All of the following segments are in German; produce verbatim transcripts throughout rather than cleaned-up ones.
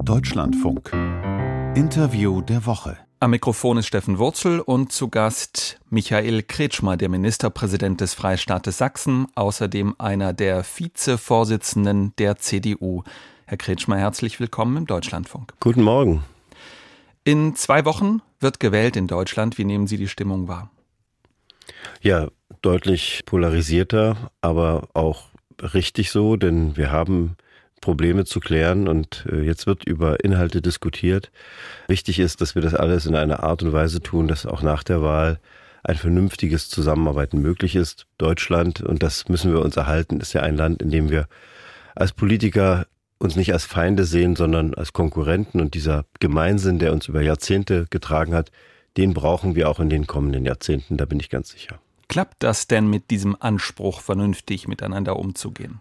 Deutschlandfunk. Interview der Woche. Am Mikrofon ist Steffen Wurzel und zu Gast Michael Kretschmer, der Ministerpräsident des Freistaates Sachsen, außerdem einer der Vizevorsitzenden der C D U. Herr Kretschmer, herzlich willkommen im Deutschlandfunk. Guten Morgen. In zwei Wochen wird gewählt in Deutschland. Wie nehmen Sie die Stimmung wahr? Ja, deutlich polarisierter, aber auch richtig so, denn wir haben Probleme zu klären und jetzt wird über Inhalte diskutiert. Wichtig ist, dass wir das alles in einer Art und Weise tun, dass auch nach der Wahl ein vernünftiges Zusammenarbeiten möglich ist. Deutschland, und das müssen wir uns erhalten, ist ja ein Land, in dem wir als Politiker uns nicht als Feinde sehen, sondern als Konkurrenten. Und dieser Gemeinsinn, der uns über Jahrzehnte getragen hat, den brauchen wir auch in den kommenden Jahrzehnten, da bin ich ganz sicher. Klappt das denn mit diesem Anspruch, vernünftig miteinander umzugehen?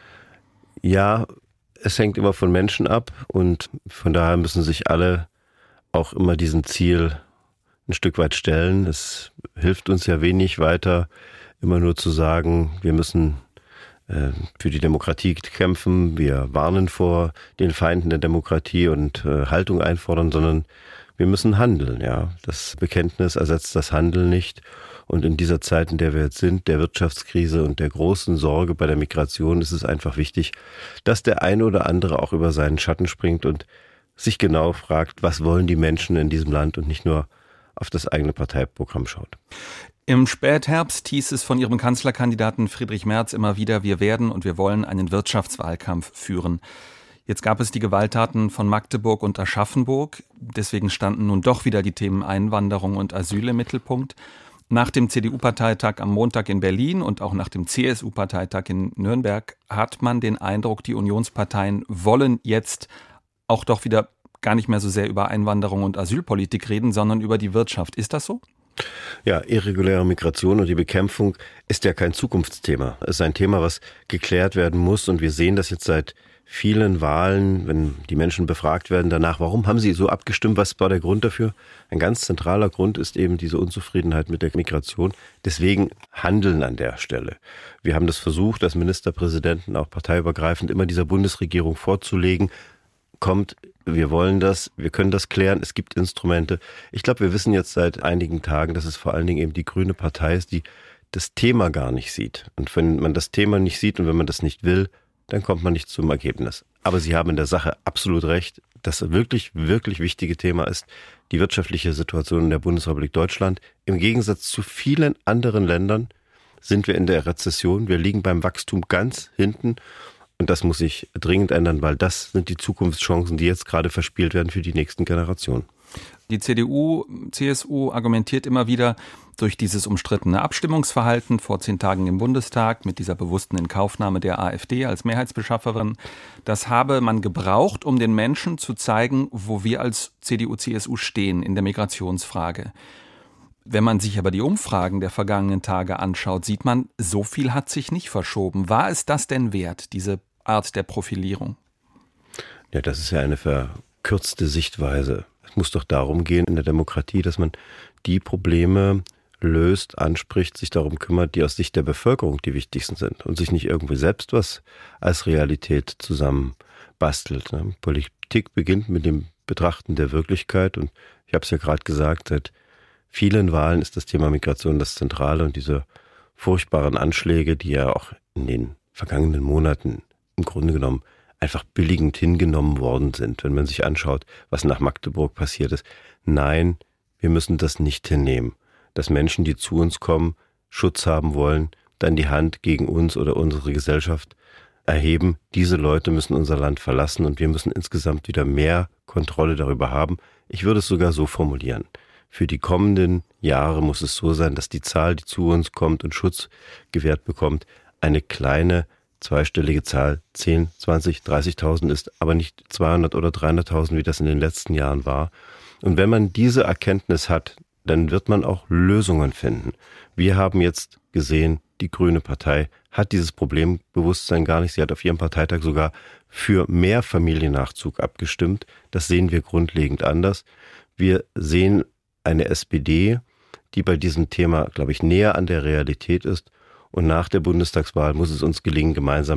Ja, es hängt immer von Menschen ab und von daher müssen sich alle auch immer diesem Ziel ein Stück weit stellen. Es hilft uns ja wenig weiter, immer nur zu sagen, wir müssen äh, für die Demokratie kämpfen, wir warnen vor den Feinden der Demokratie und äh, Haltung einfordern, sondern wir müssen handeln. Ja, das Bekenntnis ersetzt das Handeln nicht. Und in dieser Zeit, in der wir jetzt sind, der Wirtschaftskrise und der großen Sorge bei der Migration, ist es einfach wichtig, dass der eine oder andere auch über seinen Schatten springt und sich genau fragt, was wollen die Menschen in diesem Land und nicht nur auf das eigene Parteiprogramm schaut. Im Spätherbst hieß es von Ihrem Kanzlerkandidaten Friedrich Merz immer wieder, wir werden und wir wollen einen Wirtschaftswahlkampf führen. Jetzt gab es die Gewalttaten von Magdeburg und Aschaffenburg. Deswegen standen nun doch wieder die Themen Einwanderung und Asyl im Mittelpunkt. Nach dem C D U-Parteitag am Montag in Berlin und auch nach dem C S U-Parteitag in Nürnberg hat man den Eindruck, die Unionsparteien wollen jetzt auch doch wieder gar nicht mehr so sehr über Einwanderung und Asylpolitik reden, sondern über die Wirtschaft. Ist das so? Ja, irreguläre Migration und die Bekämpfung ist ja kein Zukunftsthema. Es ist ein Thema, was geklärt werden muss und wir sehen das jetzt seit vielen Wahlen, wenn die Menschen befragt werden danach, warum haben sie so abgestimmt, was war der Grund dafür? Ein ganz zentraler Grund ist eben diese Unzufriedenheit mit der Migration. Deswegen handeln an der Stelle. Wir haben das versucht, als Ministerpräsidenten auch parteiübergreifend immer dieser Bundesregierung vorzulegen. Kommt, wir wollen das, wir können das klären, es gibt Instrumente. Ich glaube, wir wissen jetzt seit einigen Tagen, dass es vor allen Dingen eben die Grüne Partei ist, die das Thema gar nicht sieht. Und wenn man das Thema nicht sieht und wenn man das nicht will, dann kommt man nicht zum Ergebnis. Aber Sie haben in der Sache absolut recht. Das wirklich, wirklich wichtige Thema ist die wirtschaftliche Situation in der Bundesrepublik Deutschland. Im Gegensatz zu vielen anderen Ländern sind wir in der Rezession. Wir liegen beim Wachstum ganz hinten. Und das muss sich dringend ändern, weil das sind die Zukunftschancen, die jetzt gerade verspielt werden für die nächsten Generationen. Die C D U, C S U argumentiert immer wieder durch dieses umstrittene Abstimmungsverhalten vor zehn Tagen im Bundestag mit dieser bewussten Inkaufnahme der AfD als Mehrheitsbeschafferin. Das habe man gebraucht, um den Menschen zu zeigen, wo wir als C D U, C S U stehen in der Migrationsfrage. Wenn man sich aber die Umfragen der vergangenen Tage anschaut, sieht man, so viel hat sich nicht verschoben. War es das denn wert, diese Art der Profilierung? Ja, das ist ja eine verkürzte Sichtweise. Es muss doch darum gehen in der Demokratie, dass man die Probleme löst, anspricht, sich darum kümmert, die aus Sicht der Bevölkerung die wichtigsten sind und sich nicht irgendwie selbst was als Realität zusammenbastelt. Politik beginnt mit dem Betrachten der Wirklichkeit und ich habe es ja gerade gesagt, seit vielen Wahlen ist das Thema Migration das Zentrale und diese furchtbaren Anschläge, die ja auch in den vergangenen Monaten im Grunde genommen einfach billigend hingenommen worden sind, wenn man sich anschaut, was nach Magdeburg passiert ist. Nein, wir müssen das nicht hinnehmen. Dass Menschen, die zu uns kommen, Schutz haben wollen, dann die Hand gegen uns oder unsere Gesellschaft erheben. Diese Leute müssen unser Land verlassen und wir müssen insgesamt wieder mehr Kontrolle darüber haben. Ich würde es sogar so formulieren. Für die kommenden Jahre muss es so sein, dass die Zahl, die zu uns kommt und Schutz gewährt bekommt, eine kleine zweistellige Zahl, zehn, zwanzig, dreißigtausend ist, aber nicht zweihundert oder dreihunderttausend, wie das in den letzten Jahren war. Und wenn man diese Erkenntnis hat, dann wird man auch Lösungen finden. Wir haben jetzt gesehen, die Grüne Partei hat dieses Problembewusstsein gar nicht. Sie hat auf ihrem Parteitag sogar für mehr Familiennachzug abgestimmt. Das sehen wir grundlegend anders. Wir sehen eine S P D, die bei diesem Thema, glaube ich, näher an der Realität ist. Und nach der Bundestagswahl muss es uns gelingen, gemeinsam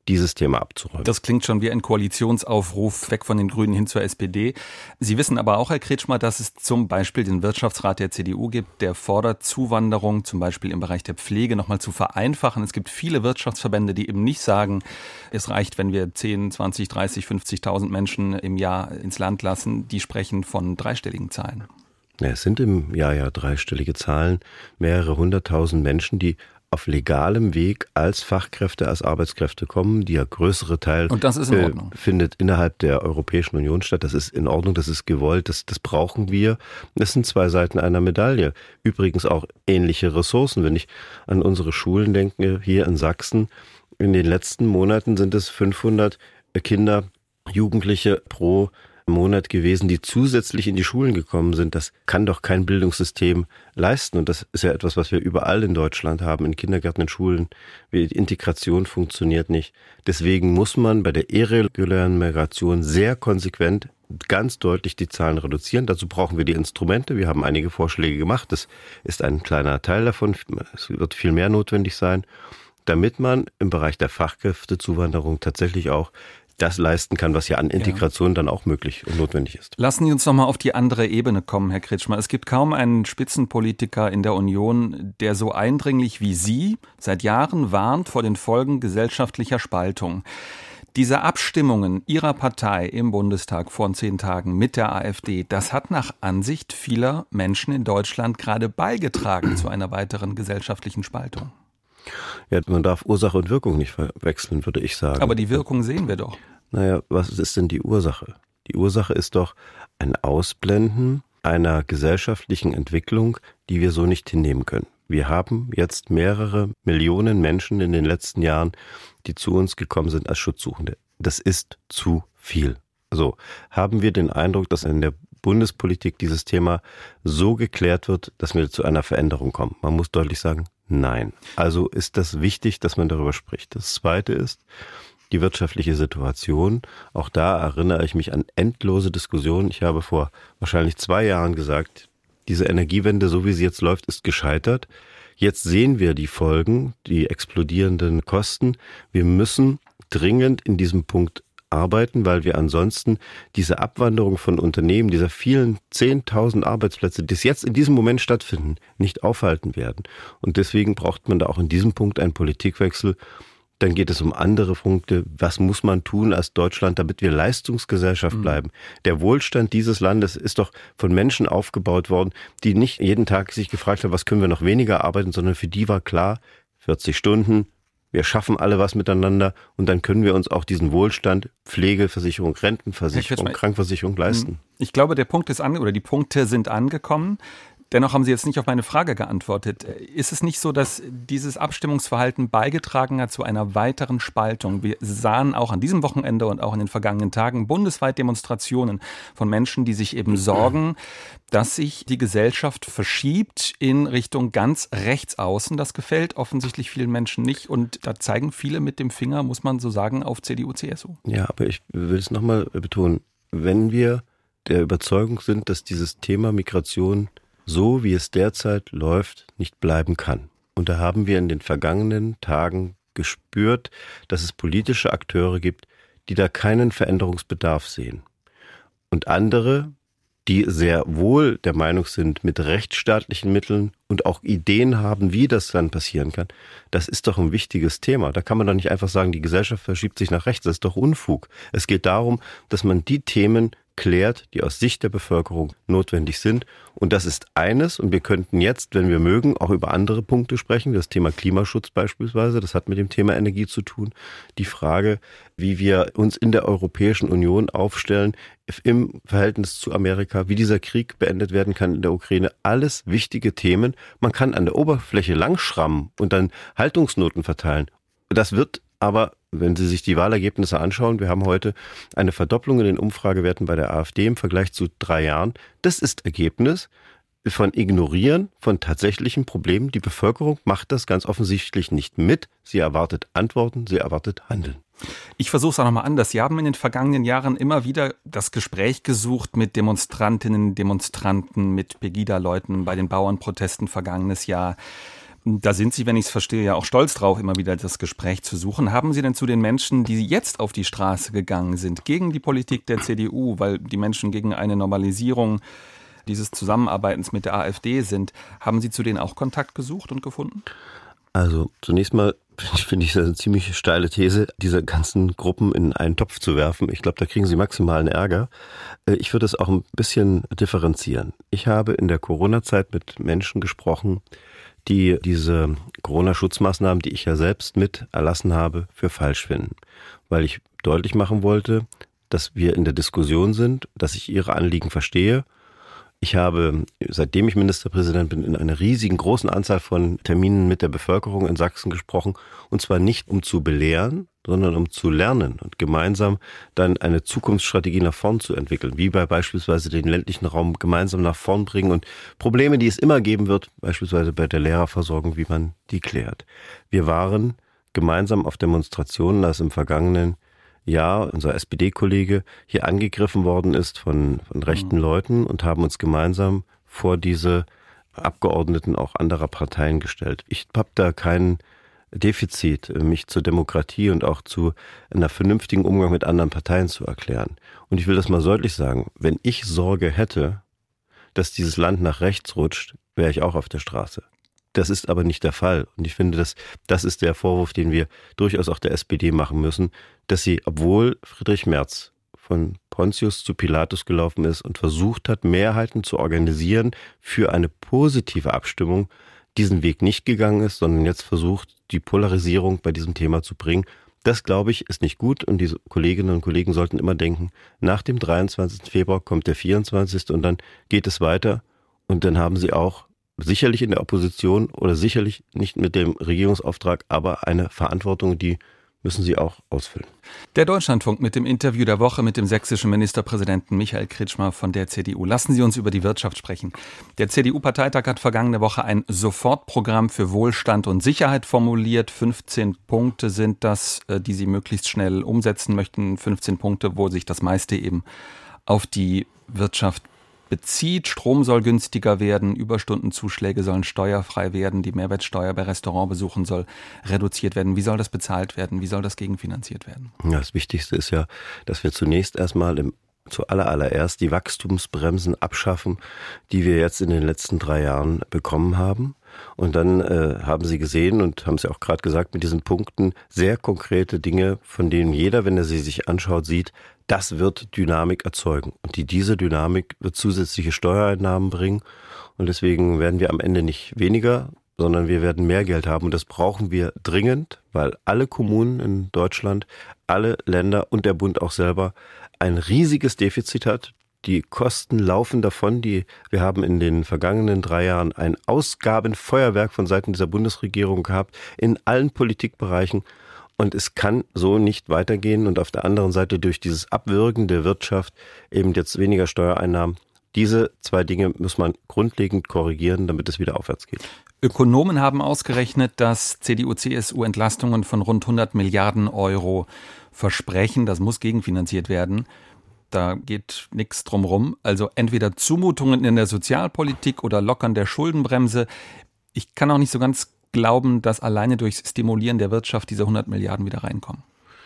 dieses Thema abzuräumen. Das klingt schon wie ein Koalitionsaufruf weg von den Grünen hin zur S P D. Sie wissen aber auch, Herr Kretschmer, dass es zum Beispiel den Wirtschaftsrat der C D U gibt, der fordert, Zuwanderung zum Beispiel im Bereich der Pflege nochmal zu vereinfachen. Es gibt viele Wirtschaftsverbände, die eben nicht sagen, es reicht, wenn wir zehn, zwanzig, dreißig, fünfzigtausend Menschen im Jahr ins Land lassen. Die sprechen von dreistelligen Zahlen. Ja, es sind im Jahr ja dreistellige Zahlen, mehrere hunderttausend Menschen, die auf legalem Weg als Fachkräfte, als Arbeitskräfte kommen. Der größere Teil Und das ist in Ordnung. Äh, findet innerhalb der Europäischen Union statt. Das ist in Ordnung, das ist gewollt, das, das brauchen wir. Das sind zwei Seiten einer Medaille. Übrigens auch ähnliche Ressourcen. Wenn ich an unsere Schulen denke, hier in Sachsen, in den letzten Monaten sind es fünfhundert Kinder, Jugendliche pro Monat gewesen, die zusätzlich in die Schulen gekommen sind. Das kann doch kein Bildungssystem leisten. Und das ist ja etwas, was wir überall in Deutschland haben, in Kindergärten, in Schulen. Die Integration funktioniert nicht. Deswegen muss man bei der irregulären Migration sehr konsequent ganz deutlich die Zahlen reduzieren. Dazu brauchen wir die Instrumente. Wir haben einige Vorschläge gemacht. Das ist ein kleiner Teil davon. Es wird viel mehr notwendig sein, damit man im Bereich der Fachkräftezuwanderung tatsächlich auch das leisten kann, was ja an Integration ja. dann auch möglich und notwendig ist. Lassen Sie uns noch mal auf die andere Ebene kommen, Herr Kretschmer. Es gibt kaum einen Spitzenpolitiker in der Union, der so eindringlich wie Sie seit Jahren warnt vor den Folgen gesellschaftlicher Spaltung. Diese Abstimmungen Ihrer Partei im Bundestag vor zehn Tagen mit der AfD, das hat nach Ansicht vieler Menschen in Deutschland gerade beigetragen zu einer weiteren gesellschaftlichen Spaltung. Ja, man darf Ursache und Wirkung nicht verwechseln, würde ich sagen. Aber die Wirkung sehen wir doch. Naja, was ist denn die Ursache? Die Ursache ist doch ein Ausblenden einer gesellschaftlichen Entwicklung, die wir so nicht hinnehmen können. Wir haben jetzt mehrere Millionen Menschen in den letzten Jahren, die zu uns gekommen sind als Schutzsuchende. Das ist zu viel. So, haben wir den Eindruck, dass in der Bundespolitik dieses Thema so geklärt wird, dass wir zu einer Veränderung kommen? Man muss deutlich sagen, nein. Also ist das wichtig, dass man darüber spricht. Das Zweite ist die wirtschaftliche Situation. Auch da erinnere ich mich an endlose Diskussionen. Ich habe vor wahrscheinlich zwei Jahren gesagt, diese Energiewende, so wie sie jetzt läuft, ist gescheitert. Jetzt sehen wir die Folgen, die explodierenden Kosten. Wir müssen dringend in diesem Punkt arbeiten, weil wir ansonsten diese Abwanderung von Unternehmen, dieser vielen zehntausend Arbeitsplätze, die jetzt in diesem Moment stattfinden, nicht aufhalten werden. Und deswegen braucht man da auch in diesem Punkt einen Politikwechsel. Dann geht es um andere Punkte. Was muss man tun als Deutschland, damit wir Leistungsgesellschaft bleiben? Mhm. Der Wohlstand dieses Landes ist doch von Menschen aufgebaut worden, die nicht jeden Tag sich gefragt haben, was können wir noch weniger arbeiten, sondern für die war klar, vierzig Stunden, wir schaffen alle was miteinander und dann können wir uns auch diesen Wohlstand, Pflegeversicherung, Rentenversicherung, Krankenversicherung leisten. Ich glaube, der Punkt ist an, oder die Punkte sind angekommen. Dennoch haben Sie jetzt nicht auf meine Frage geantwortet. Ist es nicht so, dass dieses Abstimmungsverhalten beigetragen hat zu einer weiteren Spaltung? Wir sahen auch an diesem Wochenende und auch in den vergangenen Tagen bundesweit Demonstrationen von Menschen, die sich eben sorgen, dass sich die Gesellschaft verschiebt in Richtung ganz rechts außen. Das gefällt offensichtlich vielen Menschen nicht. Und da zeigen viele mit dem Finger, muss man so sagen, auf C D U, C S U. Ja, aber ich will es nochmal betonen. Wenn wir der Überzeugung sind, dass dieses Thema Migration so wie es derzeit läuft, nicht bleiben kann. Und da haben wir in den vergangenen Tagen gespürt, dass es politische Akteure gibt, die da keinen Veränderungsbedarf sehen. Und andere, die sehr wohl der Meinung sind, mit rechtsstaatlichen Mitteln und auch Ideen haben, wie das dann passieren kann. Das ist doch ein wichtiges Thema. Da kann man doch nicht einfach sagen, die Gesellschaft verschiebt sich nach rechts. Das ist doch Unfug. Es geht darum, dass man die Themen klärt, die aus Sicht der Bevölkerung notwendig sind. Und das ist eines. Und wir könnten jetzt, wenn wir mögen, auch über andere Punkte sprechen. Das Thema Klimaschutz beispielsweise, das hat mit dem Thema Energie zu tun. Die Frage, wie wir uns in der Europäischen Union aufstellen im Verhältnis zu Amerika, wie dieser Krieg beendet werden kann in der Ukraine. Alles wichtige Themen. Man kann an der Oberfläche langschrammen und dann Haltungsnoten verteilen. Das wird aber, wenn Sie sich die Wahlergebnisse anschauen, wir haben heute eine Verdopplung in den Umfragewerten bei der AfD im Vergleich zu drei Jahren. Das ist Ergebnis von Ignorieren von tatsächlichen Problemen. Die Bevölkerung macht das ganz offensichtlich nicht mit. Sie erwartet Antworten, sie erwartet Handeln. Ich versuche es auch nochmal anders. Sie haben in den vergangenen Jahren immer wieder das Gespräch gesucht mit Demonstrantinnen, Demonstranten, mit Pegida-Leuten bei den Bauernprotesten vergangenes Jahr. Da sind Sie, wenn ich es verstehe, ja auch stolz drauf, immer wieder das Gespräch zu suchen. Haben Sie denn zu den Menschen, die jetzt auf die Straße gegangen sind, gegen die Politik der C D U, weil die Menschen gegen eine Normalisierung dieses Zusammenarbeitens mit der AfD sind, haben Sie zu denen auch Kontakt gesucht und gefunden? Also zunächst mal finde ich es eine ziemlich steile These, diese ganzen Gruppen in einen Topf zu werfen. Ich glaube, da kriegen Sie maximalen Ärger. Ich würde es auch ein bisschen differenzieren. Ich habe in der Corona-Zeit mit Menschen gesprochen, die diese Corona-Schutzmaßnahmen, die ich ja selbst mit erlassen habe, für falsch finden. Weil ich deutlich machen wollte, dass wir in der Diskussion sind, dass ich ihre Anliegen verstehe. Ich habe, seitdem ich Ministerpräsident bin, in einer riesigen, großen Anzahl von Terminen mit der Bevölkerung in Sachsen gesprochen. Und zwar nicht, um zu belehren, sondern um zu lernen und gemeinsam dann eine Zukunftsstrategie nach vorn zu entwickeln. Wie bei beispielsweise den ländlichen Raum gemeinsam nach vorn bringen und Probleme, die es immer geben wird, beispielsweise bei der Lehrerversorgung, wie man die klärt. Wir waren gemeinsam auf Demonstrationen, als im vergangenen Jahr unser S P D-Kollege hier angegriffen worden ist von, von rechten mhm. Leuten und haben uns gemeinsam vor diese Abgeordneten auch anderer Parteien gestellt. Ich habe da kein Defizit, mich zur Demokratie und auch zu einer vernünftigen Umgang mit anderen Parteien zu erklären. Und ich will das mal deutlich sagen, wenn ich Sorge hätte, dass dieses Land nach rechts rutscht, wäre ich auch auf der Straße. Das ist aber nicht der Fall. Und ich finde, das, das ist der Vorwurf, den wir durchaus auch der S P D machen müssen, dass sie, obwohl Friedrich Merz von Pontius zu Pilatus gelaufen ist und versucht hat, Mehrheiten zu organisieren für eine positive Abstimmung, diesen Weg nicht gegangen ist, sondern jetzt versucht, die Polarisierung bei diesem Thema zu bringen. Das, glaube ich, ist nicht gut und diese Kolleginnen und Kollegen sollten immer denken, nach dem dreiundzwanzigsten Februar kommt der vierundzwanzigste und dann geht es weiter und dann haben sie auch sicherlich in der Opposition oder sicherlich nicht mit dem Regierungsauftrag, aber eine Verantwortung, die müssen sie auch ausfüllen. Der Deutschlandfunk mit dem Interview der Woche mit dem sächsischen Ministerpräsidenten Michael Kretschmer von der C D U. Lassen Sie uns über die Wirtschaft sprechen. Der C D U-Parteitag hat vergangene Woche ein Sofortprogramm für Wohlstand und Sicherheit formuliert. fünfzehn Punkte sind das, die Sie möglichst schnell umsetzen möchten. fünfzehn Punkte, wo sich das meiste eben auf die Wirtschaft bezieht. Strom soll günstiger werden, Überstundenzuschläge sollen steuerfrei werden, die Mehrwertsteuer bei Restaurantbesuchen soll reduziert werden. Wie soll das bezahlt werden? Wie soll das gegenfinanziert werden? Ja, das Wichtigste ist ja, dass wir zunächst erstmal im zuallererst die Wachstumsbremsen abschaffen, die wir jetzt in den letzten drei Jahren bekommen haben. Und dann äh, haben Sie gesehen und haben Sie auch gerade gesagt, mit diesen Punkten sehr konkrete Dinge, von denen jeder, wenn er sie sich anschaut, sieht, das wird Dynamik erzeugen. Und die, diese Dynamik wird zusätzliche Steuereinnahmen bringen. Und deswegen werden wir am Ende nicht weniger, sondern wir werden mehr Geld haben. Und das brauchen wir dringend, weil alle Kommunen in Deutschland, alle Länder und der Bund auch selber ein riesiges Defizit hat. Die Kosten laufen davon. Die, wir haben in den vergangenen drei Jahren ein Ausgabenfeuerwerk von Seiten dieser Bundesregierung gehabt, in allen Politikbereichen. Und es kann so nicht weitergehen. Und auf der anderen Seite durch dieses Abwürgen der Wirtschaft eben jetzt weniger Steuereinnahmen. Diese zwei Dinge muss man grundlegend korrigieren, damit es wieder aufwärts geht. Ökonomen haben ausgerechnet, dass C D U, C S U Entlastungen von rund hundert Milliarden Euro versprechen. Das muss gegenfinanziert werden. Da geht nichts drum rum. Also entweder Zumutungen in der Sozialpolitik oder Lockern der Schuldenbremse. Ich kann auch nicht so ganz glauben, dass alleine durch Stimulieren der Wirtschaft diese hundert Milliarden wieder reinkommen.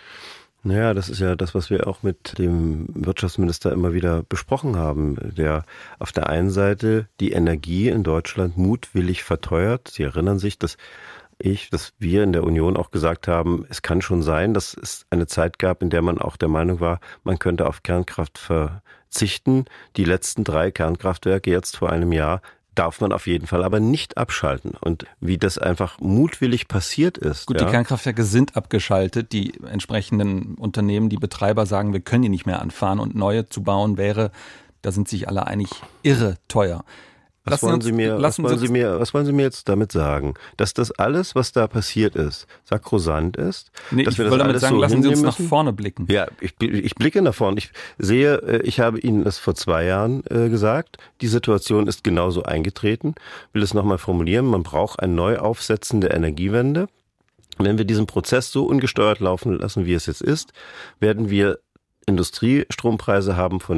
Naja, das ist ja das, was wir auch mit dem Wirtschaftsminister immer wieder besprochen haben, der auf der einen Seite die Energie in Deutschland mutwillig verteuert. Sie erinnern sich, dass ich, dass wir in der Union auch gesagt haben, es kann schon sein, dass es eine Zeit gab, in der man auch der Meinung war, man könnte auf Kernkraft verzichten. Die letzten drei Kernkraftwerke jetzt vor einem Jahr darf man auf jeden Fall aber nicht abschalten. Und wie das einfach mutwillig passiert ist. Gut, ja. Die Kernkraftwerke sind abgeschaltet. Die entsprechenden Unternehmen, die Betreiber sagen, wir können die nicht mehr anfahren und neue zu bauen wäre, da sind sich alle einig, irre teuer. Was wollen, uns, Sie mir, was, wollen Sie mir, was wollen Sie mir jetzt damit sagen? Dass das alles, was da passiert ist, sakrosant ist? Nee, dass ich wir will das damit sagen, so lassen Sie uns nach müssen? vorne blicken. Ja, ich, ich blicke nach vorne. Ich sehe, ich habe Ihnen das vor zwei Jahren äh, gesagt. Die Situation ist genauso eingetreten. Ich will es nochmal formulieren. Man braucht ein Neuaufsetzen der Energiewende. Wenn wir diesen Prozess so ungesteuert laufen lassen, wie es jetzt ist, werden wir Industriestrompreise haben von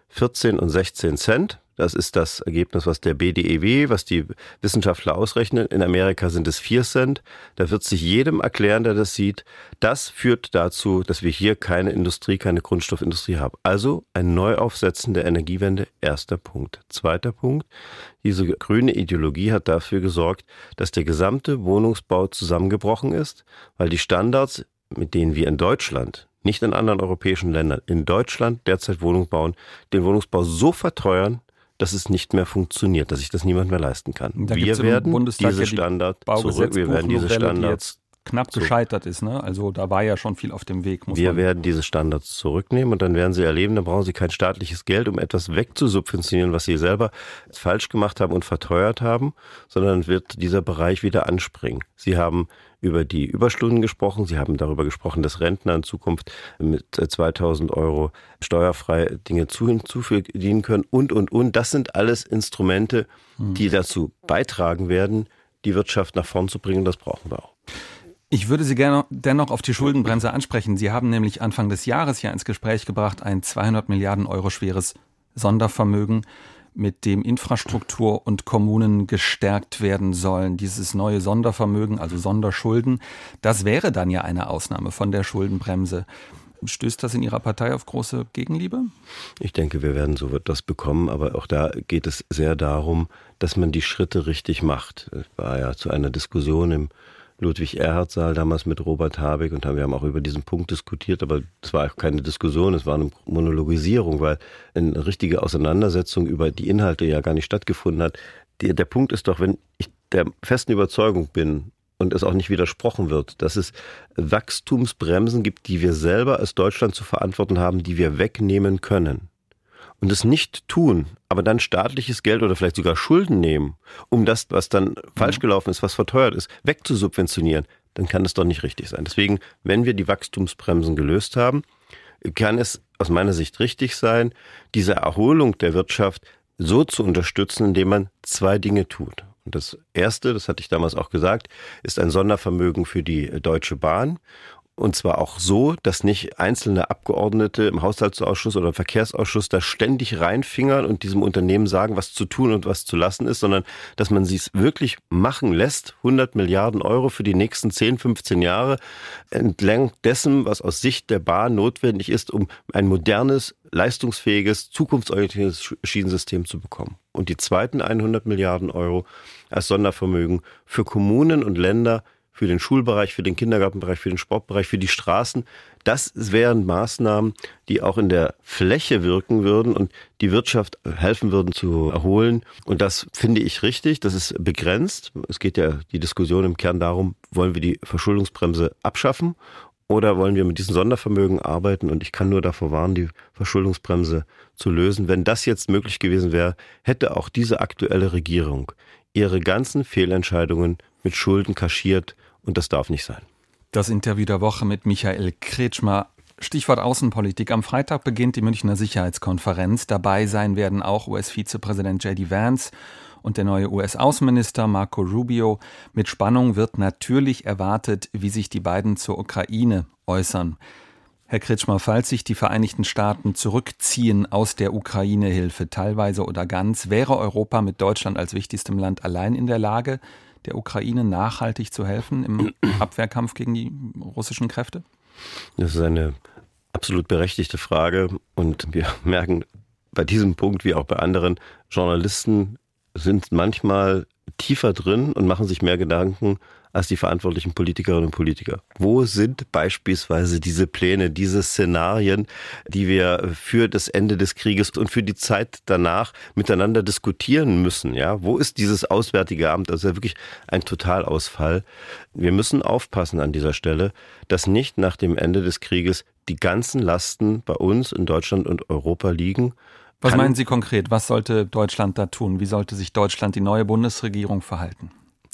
vierzehn und sechzehn Cent. Das ist das Ergebnis, was der B D E W, was die Wissenschaftler ausrechnen. In Amerika sind es vier Cent. Da wird sich jedem erklären, der das sieht. Das führt dazu, dass wir hier keine Industrie, keine Grundstoffindustrie haben. Also ein Neuaufsetzen der Energiewende, erster Punkt. Zweiter Punkt, diese grüne Ideologie hat dafür gesorgt, dass der gesamte Wohnungsbau zusammengebrochen ist, weil die Standards, mit denen wir in Deutschland, nicht in anderen europäischen Ländern, in Deutschland derzeit Wohnungen bauen, den Wohnungsbau so verteuern, dass es nicht mehr funktioniert, dass sich das niemand mehr leisten kann. Da wir werden Bundestag diese ja die Standard zurück, wir werden diese Standards die knapp gescheitert ist, ne? Also da war ja schon viel auf dem Weg. Muss wir man werden diese Standards zurücknehmen und dann werden Sie erleben, dann brauchen Sie kein staatliches Geld, um etwas wegzusubventionieren, was Sie selber falsch gemacht haben und verteuert haben, sondern wird dieser Bereich wieder anspringen. Sie haben über die Überstunden gesprochen, Sie haben darüber gesprochen, dass Rentner in Zukunft mit zweitausend Euro steuerfrei Dinge hinzuverdienen können und, und, und. Das sind alles Instrumente, die dazu beitragen werden, die Wirtschaft nach vorn zu bringen. Das brauchen wir auch. Ich würde Sie gerne dennoch auf die Schuldenbremse ansprechen. Sie haben nämlich Anfang des Jahres ja ins Gespräch gebracht, ein zweihundert Milliarden Euro schweres Sondervermögen, mit dem Infrastruktur und Kommunen gestärkt werden sollen. Dieses neue Sondervermögen, also Sonderschulden, das wäre dann ja eine Ausnahme von der Schuldenbremse. Stößt das in Ihrer Partei auf große Gegenliebe? Ich denke, wir werden so etwas bekommen, aber auch da geht es sehr darum, dass man die Schritte richtig macht. Es war ja zu einer Diskussion im Ludwig-Erhard-Saal damals mit Robert Habeck und wir haben auch über diesen Punkt diskutiert, aber es war auch keine Diskussion, es war eine Monologisierung, weil eine richtige Auseinandersetzung über die Inhalte ja gar nicht stattgefunden hat. Der, der Punkt ist doch, wenn ich der festen Überzeugung bin und es auch nicht widersprochen wird, dass es Wachstumsbremsen gibt, die wir selber als Deutschland zu verantworten haben, die wir wegnehmen können. Und es nicht tun, aber dann staatliches Geld oder vielleicht sogar Schulden nehmen, um das, was dann falsch gelaufen ist, was verteuert ist, wegzusubventionieren, dann kann es doch nicht richtig sein. Deswegen, wenn wir die Wachstumsbremsen gelöst haben, kann es aus meiner Sicht richtig sein, diese Erholung der Wirtschaft so zu unterstützen, indem man zwei Dinge tut. Und das Erste, das hatte ich damals auch gesagt, ist ein Sondervermögen für die Deutsche Bahn. Und zwar auch so, dass nicht einzelne Abgeordnete im Haushaltsausschuss oder im Verkehrsausschuss da ständig reinfingern und diesem Unternehmen sagen, was zu tun und was zu lassen ist, sondern dass man sie es wirklich machen lässt, hundert Milliarden Euro für die nächsten zehn, fünfzehn Jahre, entlang dessen, was aus Sicht der Bahn notwendig ist, um ein modernes, leistungsfähiges, zukunftsorientiertes Schienensystem zu bekommen. Und die zweiten hundert Milliarden Euro als Sondervermögen für Kommunen und Länder, für den Schulbereich, für den Kindergartenbereich, für den Sportbereich, für die Straßen. Das wären Maßnahmen, die auch in der Fläche wirken würden und die Wirtschaft helfen würden zu erholen. Und das finde ich richtig. Das ist begrenzt. Es geht ja die Diskussion im Kern darum, wollen wir die Verschuldungsbremse abschaffen oder wollen wir mit diesen Sondervermögen arbeiten? Und ich kann nur davor warnen, die Verschuldungsbremse zu lösen. Wenn das jetzt möglich gewesen wäre, hätte auch diese aktuelle Regierung ihre ganzen Fehlentscheidungen mit Schulden kaschiert. Und das darf nicht sein. Das Interview der Woche mit Michael Kretschmer. Stichwort Außenpolitik. Am Freitag beginnt die Münchner Sicherheitskonferenz. Dabei sein werden auch U S-Vizepräsident J D Vance und der neue U S-Außenminister Marco Rubio. Mit Spannung wird natürlich erwartet, wie sich die beiden zur Ukraine äußern. Herr Kretschmer, falls sich die Vereinigten Staaten zurückziehen aus der Ukraine-Hilfe, teilweise oder ganz, wäre Europa mit Deutschland als wichtigstem Land allein in der Lage, der Ukraine nachhaltig zu helfen im Abwehrkampf gegen die russischen Kräfte? Das ist eine absolut berechtigte Frage und wir merken bei diesem Punkt wie auch bei anderen, Journalisten sind manchmal tiefer drin und machen sich mehr Gedanken als die verantwortlichen Politikerinnen und Politiker. Wo sind beispielsweise diese Pläne, diese Szenarien, die wir für das Ende des Krieges und für die Zeit danach miteinander diskutieren müssen? Ja, wo ist dieses Auswärtige Amt? Das ist ja wirklich ein Totalausfall. Wir müssen aufpassen an dieser Stelle, dass nicht nach dem Ende des Krieges die ganzen Lasten bei uns in Deutschland und Europa liegen. Was Kann meinen Sie konkret? Was sollte Deutschland da tun? Wie sollte sich Deutschland, die neue Bundesregierung, verhalten?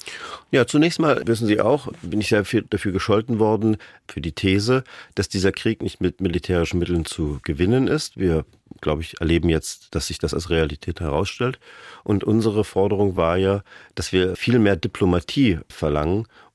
Ja, zunächst mal, wissen Sie auch, bin ich sehr viel dafür gescholten worden, für die These, dass dieser Krieg nicht mit militärischen Mitteln zu gewinnen ist. Wir, glaube ich, erleben jetzt, dass sich das als Realität herausstellt. Und unsere Forderung war ja, dass wir viel mehr Diplomatie verlangen,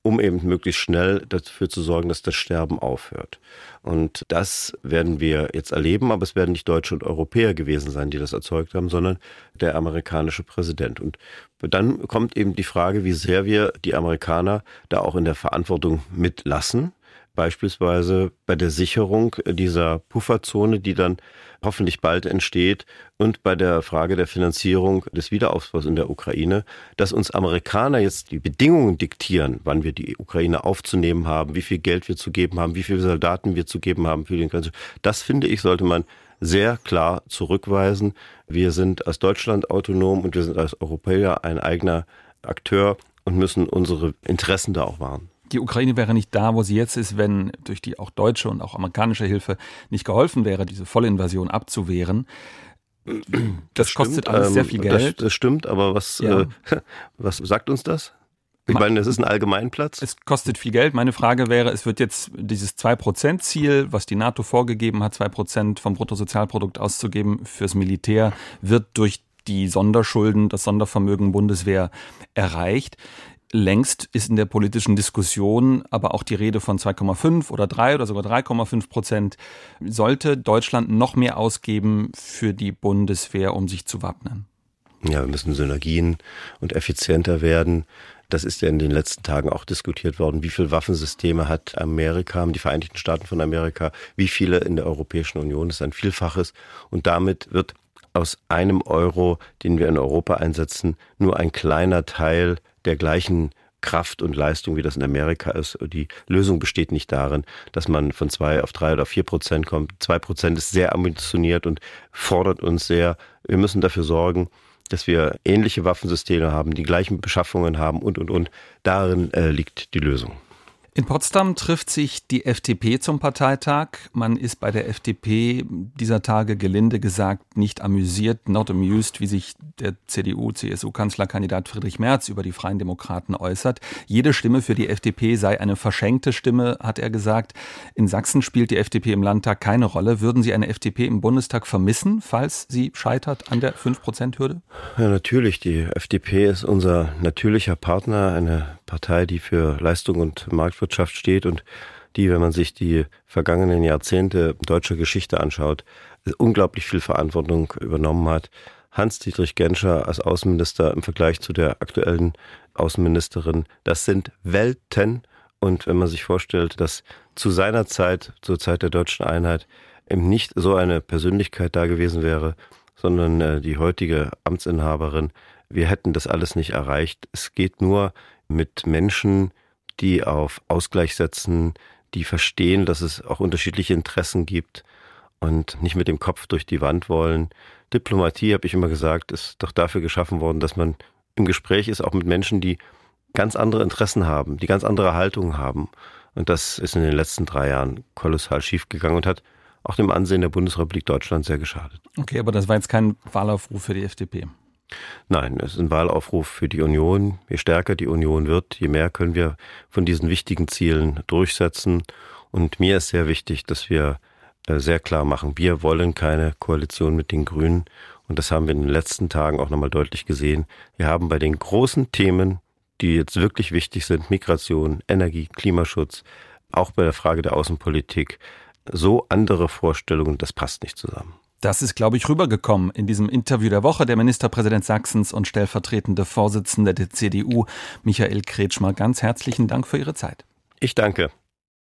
um eben möglichst schnell dafür zu sorgen, dass das Sterben aufhört. Und das werden wir jetzt erleben, aber es werden nicht Deutsche und Europäer gewesen sein, die das erzeugt haben, sondern der amerikanische Präsident. Und dann kommt eben die Frage, wie sehr wir die Amerikaner da auch in der Verantwortung mitlassen. Beispielsweise bei der Sicherung dieser Pufferzone, die dann hoffentlich bald entsteht, und bei der Frage der Finanzierung des Wiederaufbaus in der Ukraine, dass uns Amerikaner jetzt die Bedingungen diktieren, wann wir die Ukraine aufzunehmen haben, wie viel Geld wir zu geben haben, wie viele Soldaten wir zu geben haben für den ganzen. Das, finde ich, sollte man sehr klar zurückweisen. Wir sind als Deutschland autonom und wir sind als Europäer ein eigener Akteur und müssen unsere Interessen da auch wahren. Die Ukraine wäre nicht da, wo sie jetzt ist, wenn durch die auch deutsche und auch amerikanische Hilfe nicht geholfen wäre, diese volle Invasion abzuwehren. Das, das kostet stimmt, alles sehr viel Geld. Das, das stimmt, aber was, ja. äh, was sagt uns das? Ich meine, das ist ein Allgemeinplatz. Es kostet viel Geld. Meine Frage wäre, es wird jetzt dieses zwei Prozent Ziel, was die NATO vorgegeben hat, zwei Prozent vom Bruttosozialprodukt auszugeben fürs Militär, wird durch die Sonderschulden, das Sondervermögen Bundeswehr erreicht. Längst ist in der politischen Diskussion aber auch die Rede von zwei Komma fünf oder drei oder sogar drei Komma fünf Prozent. Sollte Deutschland noch mehr ausgeben für die Bundeswehr, um sich zu wappnen? Ja, wir müssen Synergien und effizienter werden. Das ist ja in den letzten Tagen auch diskutiert worden. Wie viele Waffensysteme hat Amerika, haben die Vereinigten Staaten von Amerika? Wie viele in der Europäischen Union? Das ist ein Vielfaches. Und damit wird aus einem Euro, den wir in Europa einsetzen, nur ein kleiner Teil der gleichen Kraft und Leistung, wie das in Amerika ist. Die Lösung besteht nicht darin, dass man von zwei auf drei oder vier Prozent kommt. Zwei Prozent ist sehr ambitioniert und fordert uns sehr. Wir müssen dafür sorgen, dass wir ähnliche Waffensysteme haben, die gleichen Beschaffungen haben und, und, und. Darin äh, liegt die Lösung. In Potsdam trifft sich die F D P zum Parteitag. Man ist bei der F D P dieser Tage gelinde gesagt nicht amüsiert, not amused, wie sich der C D U-C S U-Kanzlerkandidat Friedrich Merz über die Freien Demokraten äußert. Jede Stimme für die F D P sei eine verschenkte Stimme, hat er gesagt. In Sachsen spielt die F D P im Landtag keine Rolle. Würden Sie eine F D P im Bundestag vermissen, falls sie scheitert an der fünf Prozent Hürde? Ja, natürlich. Die F D P ist unser natürlicher Partner, eine Partei, die für Leistung und Marktwirtschaft steht und die, wenn man sich die vergangenen Jahrzehnte deutscher Geschichte anschaut, unglaublich viel Verantwortung übernommen hat. Hans-Dietrich Genscher als Außenminister im Vergleich zu der aktuellen Außenministerin, das sind Welten. Und wenn man sich vorstellt, dass zu seiner Zeit, zur Zeit der deutschen Einheit, eben nicht so eine Persönlichkeit da gewesen wäre, sondern die heutige Amtsinhaberin, wir hätten das alles nicht erreicht. Es geht nur mit Menschen, die auf Ausgleich setzen, die verstehen, dass es auch unterschiedliche Interessen gibt und nicht mit dem Kopf durch die Wand wollen. Diplomatie, habe ich immer gesagt, ist doch dafür geschaffen worden, dass man im Gespräch ist, auch mit Menschen, die ganz andere Interessen haben, die ganz andere Haltungen haben. Und das ist in den letzten drei Jahren kolossal schiefgegangen und hat auch dem Ansehen der Bundesrepublik Deutschland sehr geschadet. Okay, aber das war jetzt kein Wahlaufruf für die F D P. Nein, es ist ein Wahlaufruf für die Union. Je stärker die Union wird, je mehr können wir von diesen wichtigen Zielen durchsetzen. Und mir ist sehr wichtig, dass wir sehr klar machen, wir wollen keine Koalition mit den Grünen. Und das haben wir in den letzten Tagen auch nochmal deutlich gesehen. Wir haben bei den großen Themen, die jetzt wirklich wichtig sind, Migration, Energie, Klimaschutz, auch bei der Frage der Außenpolitik, so andere Vorstellungen, das passt nicht zusammen. Das ist, glaube ich, rübergekommen in diesem Interview der Woche. Der Ministerpräsident Sachsens und stellvertretende Vorsitzende der C D U, Michael Kretschmer. Ganz herzlichen Dank für Ihre Zeit. Ich danke.